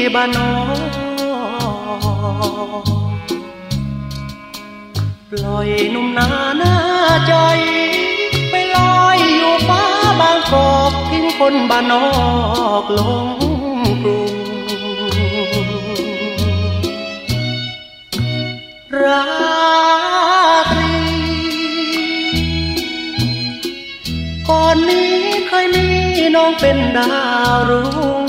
บ้านนอกปล่อยหนุ่มนาหน้าใจไปลอยอยู่ฟ้าบางกอกทิ้งคนบ้านนอกลงกรุงราตรีก่อนนี้เคยมีน้องเป็นดาวรุ่ง